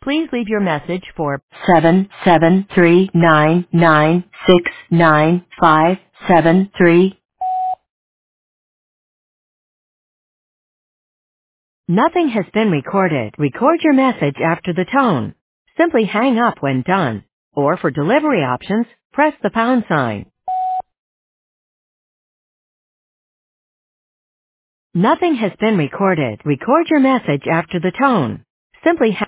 Please leave your message for 77399695573. Nothing has been recorded. Record your message after the tone. Simply hang up when done. Or for delivery options, press the pound sign. Nothing has been recorded. Record your message after the tone. Simply